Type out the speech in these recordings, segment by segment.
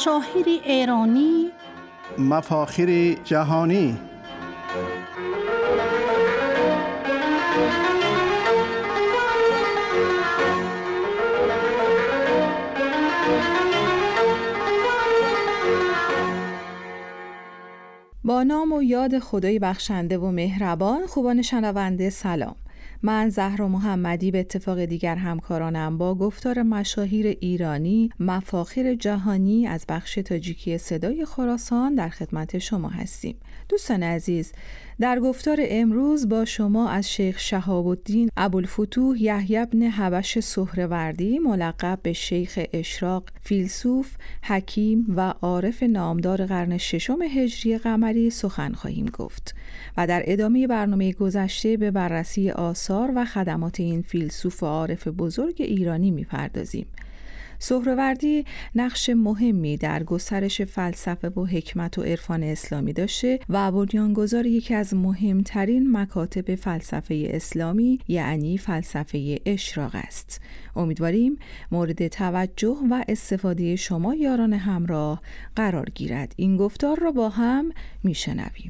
مشاهیر ایرانی، مفاخر جهانی. با نام و یاد خدای بخشنده و مهربان. خوبان شنونده سلام. من زهرا محمدی به اتفاق دیگر همکارانم با گفتار مشاهیر ایرانی مفاخر جهانی از بخش تاجیکی صدای خراسان در خدمت شما هستیم. دوستان عزیز، در گفتار امروز با شما از شیخ شهاب الدین ابوالفتوح یحیی بن حبش سهروردی ملقب به شیخ اشراق، فیلسوف، حکیم و عارف نامدار قرن ششم هجری قمری سخن خواهیم گفت و در ادامه برنامه گذشته به بررسی آثار و خدمات این فیلسوف و عارف بزرگ ایرانی می‌پردازیم. سهروردی نقش مهمی در گسترش فلسفه و حکمت و عرفان اسلامی داشته و بنیانگذار یکی از مهمترین مکاتب فلسفه اسلامی یعنی فلسفه اشراق است. امیدواریم مورد توجه و استفاده شما یاران همراه قرار گیرد. این گفتار را با هم میشنویم.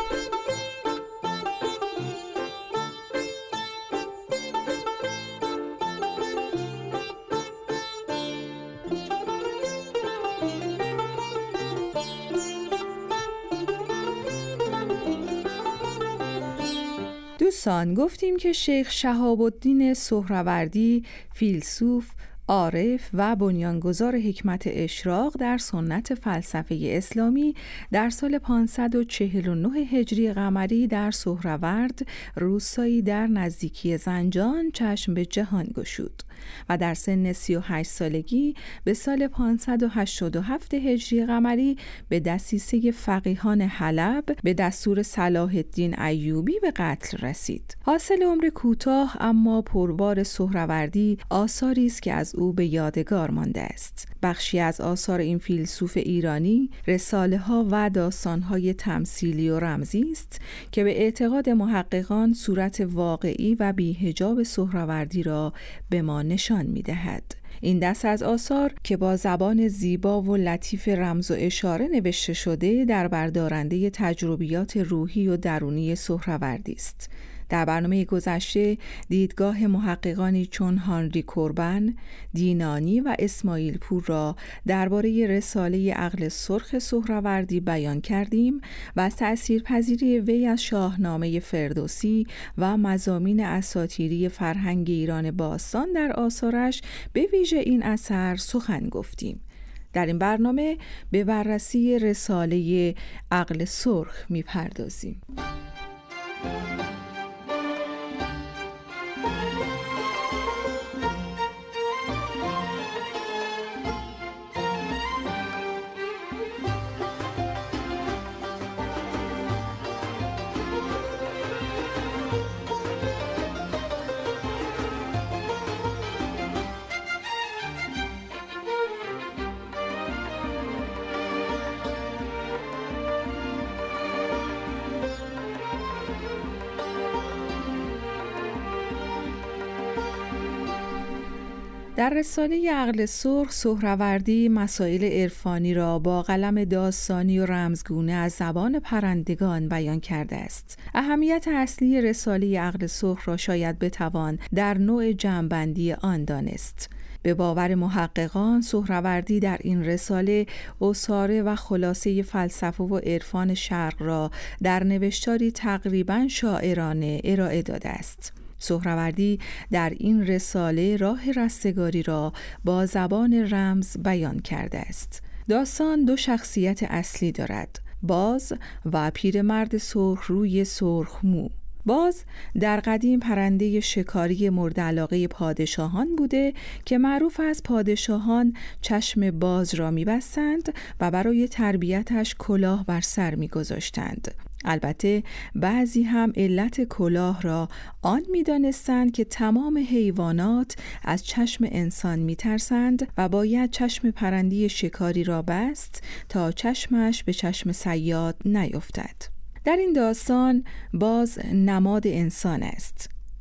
دوستان، گفتیم که شیخ شهاب الدین سهروردی فیلسوف، عارف و بنیانگذار حکمت اشراق در سنت فلسفه اسلامی در سال 549 هجری قمری در سهرورد، روستایی در نزدیکی زنجان، چشم به جهان گشود و در سن 38 سالگی به سال 587 هجری قمری به دسیسه فقیهان حلب به دستور صلاح الدین ایوبی به قتل رسید. حاصل عمر کوتاه اما پربار سهروردی آثاری است که از او به یادگار مانده است. بخشی از آثار این فیلسوف ایرانی رساله ها و داستان های تمثیلی و رمزی است که به اعتقاد محققان صورت واقعی و بی‌حجاب سهروردی را به ما نشان می‌دهد. این دست از آثار که با زبان زیبا و لطیف رمز و اشاره نوشته شده در بردارنده تجربیات روحی و درونی سهروردی است. در برنامه گذشته دیدگاه محققانی چون هانری کوربن، دینانی و اسماعیل پور را درباره رساله عقل سرخ سهروردی بیان کردیم و از تأثیرپذیری وی از شاهنامه فردوسی و مضامین اساطیری فرهنگ ایران باستان در آثارش به ویژه این اثر سخن گفتیم. در این برنامه به بررسی رساله عقل سرخ می‌پردازیم. در رساله عقل سرخ سهروردی مسائل عرفانی را با قلم داستانی و رمزگونه از زبان پرندگان بیان کرده است. اهمیت اصلی رساله عقل سرخ را شاید بتوان در نوع جمع‌بندی آن دانست. به باور محققان سهروردی در این رساله اساره و خلاصه فلسفه و عرفان شرق را در نوشتاری تقریباً شاعرانه ارائه داده است. سهروردی در این رساله راه رستگاری را با زبان رمز بیان کرده است. داستان دو شخصیت اصلی دارد: باز و پیرمرد سرخ روی سرخ مو. باز در قدیم پرنده شکاری مورد علاقه پادشاهان بوده که معروف از پادشاهان چشم باز را می‌بستند و برای تربیتش کلاه بر سر می‌گذاشتند. البته بعضی هم علت کلاه را آن می‌دانستند که تمام حیوانات از چشم انسان می‌ترسند و باید چشم پرنده شکاری را بست تا چشمش به چشم صیاد نیفتد. در این داستان باز نماد انسان است.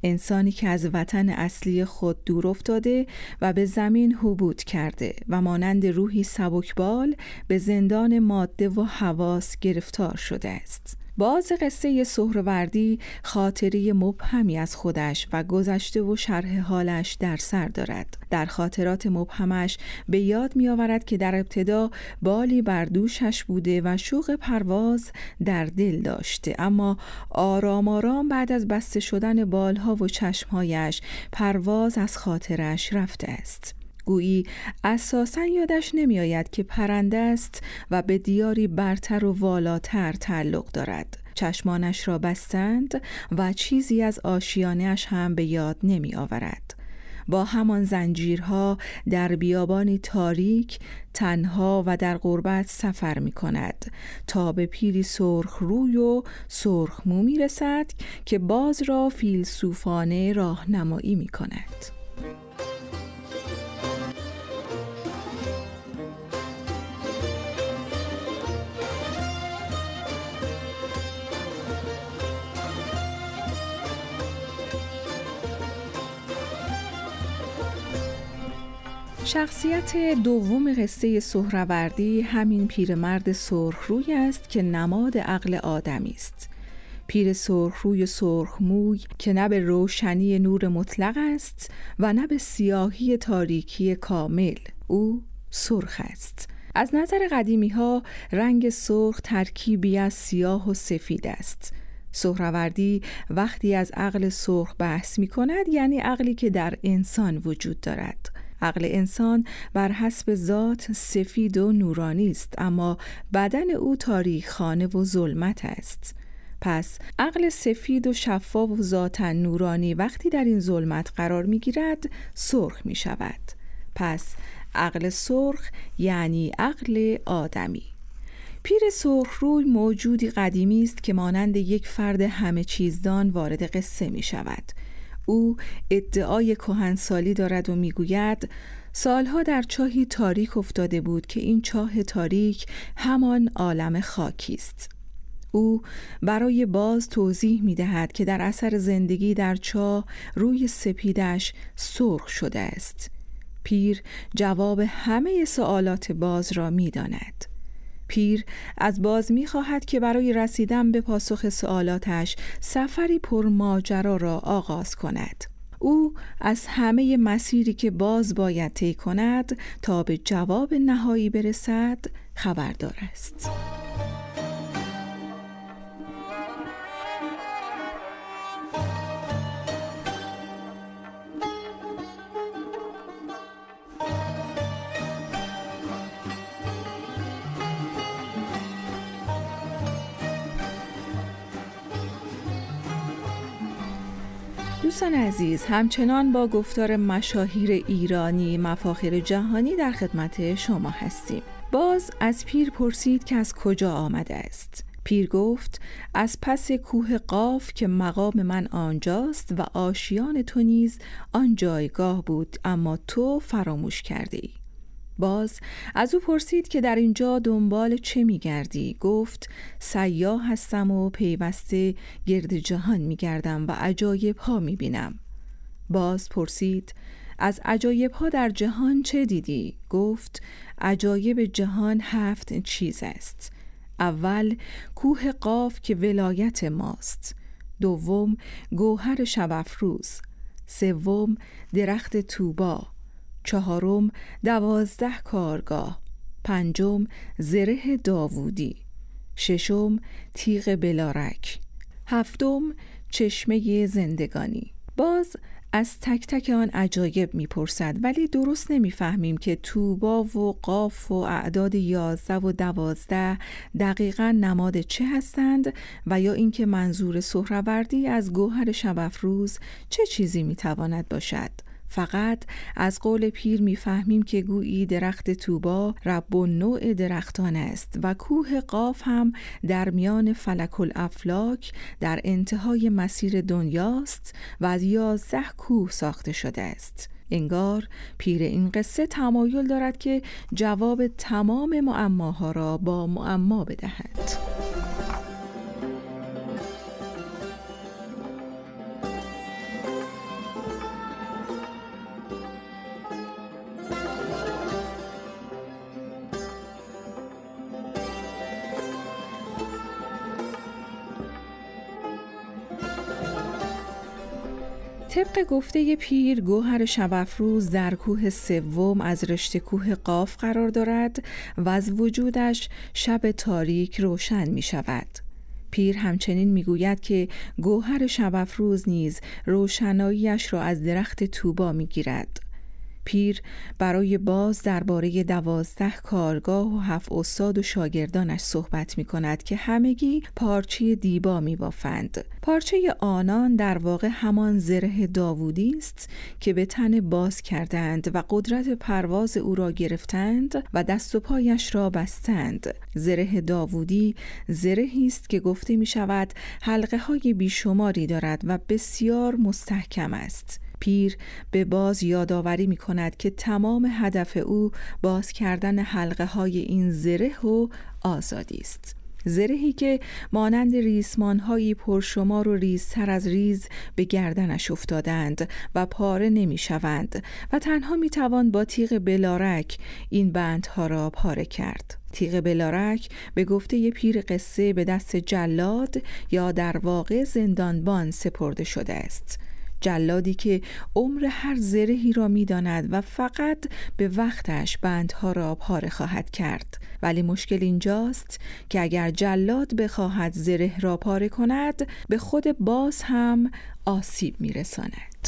انسانی که از وطن اصلی خود دور افتاده و به زمین هبوط کرده و مانند روحی سبکبال به زندان ماده و حواس گرفتار شده است. باز قصه سهروردی خاطری مبهمی از خودش و گذشته و شرح حالش در سر دارد. در خاطرات مبهمش به یاد می آورد که در ابتدا بالی بر دوشش بوده و شوق پرواز در دل داشته، اما آرام آرام بعد از بسته شدن بالها و چشمهایش پرواز از خاطرش رفته است. گویی اساساً یادش نمی آید که پرنده است و به دیاری برتر و والاتر تعلق دارد. چشمانش را بستند و چیزی از آشیانه‌اش هم به یاد نمی آورد. با همان زنجیرها در بیابانی تاریک تنها و در غربت سفر می کند تا به پیری سرخ روی و سرخ مو می رسد که باز را فیلسوفانه راهنمایی می کند. شخصیت دوم قصه سهروردی همین پیرمرد سرخروی است که نماد عقل آدمی است. پیر سرخروی و سرخموی که نه به روشنی نور مطلق است و نه به سیاهی تاریکی کامل. او سرخ است. از نظر قدیمی ها رنگ سرخ ترکیبی از سیاه و سفید است. سهروردی وقتی از عقل سرخ بحث می کند یعنی عقلی که در انسان وجود دارد. عقل انسان بر حسب ذات سفید و نورانی است، اما بدن او تاریک‌خانه و ظلمت است. پس عقل سفید و شفاف و ذاتاً نورانی وقتی در این ظلمت قرار می‌گیرد سرخ می‌شود. پس عقل سرخ یعنی عقل آدمی. پیر سرخروی موجودی قدیمی است که مانند یک فرد همه چیزدان وارد قصه می‌شود. او ادعای کهنسالی دارد و میگوید سالها در چاهی تاریک افتاده بود که این چاه تاریک همان عالم خاکی است. او برای باز توضیح می‌دهد که در اثر زندگی در چاه روی سپیدش سرخ شده است. پیر جواب همه سوالات باز را می‌داند. پیر از باز می‌خواهد که برای رسیدن به پاسخ سوالاتش سفری پرماجرا را آغاز کند. او از همه مسیری که باز باید طی کند تا به جواب نهایی برسد خبردار است. دوستان عزیز، همچنان با گفتار مشاهیر ایرانی مفاخر جهانی در خدمت شما هستیم. باز از پیر پرسید که از کجا آمده است. پیر گفت از پس کوه قاف که مقام من آنجاست و آشیان تو نیز آن جایگاه بود، اما تو فراموش کردی. باز از او پرسید که در اینجا دنبال چه می‌گردی؟ گفت سیاح هستم و پیوسته گرد جهان می‌گردم و عجایب ها می‌بینم. باز پرسید از عجایب ها در جهان چه دیدی؟ گفت عجایب جهان 7 چیز است. اول کوه قاف که ولایت ماست. دوم گوهر شب افروز. سوم درخت طوبا. چهارم 12 کارگاه. پنجم زره داوودی. ششم تیغ بلارک. هفتم چشمه زندگانی. باز از تک تک آن عجایب میپرسد، ولی درست نمیفهمیم که طوبا و قاف و اعداد 11 و 12 دقیقاً نماد چه هستند و یا اینکه منظور سهروردی از گوهر شب افروز چه چیزی میتواند باشد. فقط از قول پیر میفهمیم که گویی درخت طوبا رب النوع درختان است و کوه قاف هم در میان فلک الافلاک در انتهای مسیر دنیاست و از 11 کوه ساخته شده است. انگار پیر این قصه تمایل دارد که جواب تمام معماها را با معما بدهد. طبق گفته پیر، گوهر شب افروز در کوه سوم از رشته کوه قاف قرار دارد و از وجودش شب تاریک روشن می شود. پیر همچنین میگوید که گوهر شب افروز نیز روشناییش را از درخت طوبا میگیرد. پیر برای باز درباره 12 کارگاه و 7 استاد و شاگردانش صحبت می کند که همگی پارچه دیبا می بافند. پارچه آنان در واقع همان زره داوودی است که به تن باز کردند و قدرت پرواز او را گرفتند و دست و پایش را بستند. زره داوودی زرهی است که گفته می شود حلقه های بیشماری دارد و بسیار مستحکم است. پیر به باز یادآوری می کند که تمام هدف او باز کردن حلقه های این زره و آزادی است. زرهی که مانند ریسمان‌هایی پرشمار و ریزتر از ریز به گردنش افتادند و پاره نمی‌شوند و تنها می‌توان با تیغ بلارک این بندها را پاره کرد. تیغ بلارک به گفته پیر قصه به دست جلاد یا در واقع زندانبان سپرده شده است. جلادی که عمر هر زرهی را می‌داند و فقط به وقتش بندها را پاره خواهد کرد. ولی مشکل اینجاست که اگر جلاد بخواهد زره را پاره کند، به خود باز هم آسیب می‌رساند.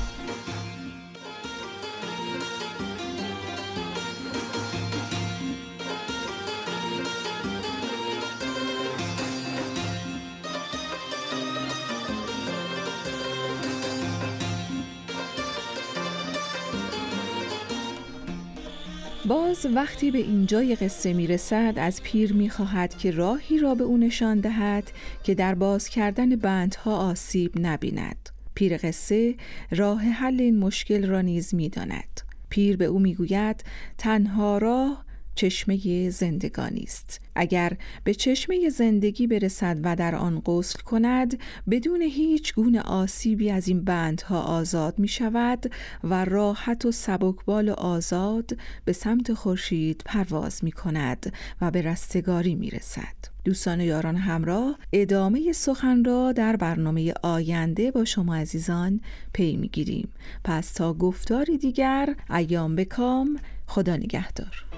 باز وقتی به اینجای قصه میرسد از پیر میخواهد که راهی را به او نشان دهد که در باز کردن بندها آسیب نبیند. پیر قصه راه حل این مشکل را نیز میداند. پیر به او میگوید تنها راه چشمه زندگانی است. اگر به چشمه زندگی برسد و در آن غسل کند، بدون هیچ گونه آسیبی از این بندها آزاد می شود و راحت و سبکبال و آزاد به سمت خورشید پرواز می کند و به رستگاری می رسد. دوستان و یاران همراه، ادامه سخن را در برنامه آینده با شما عزیزان پی می گیریم. پس تا گفتاری دیگر، ایام بکام، خدا نگهدار.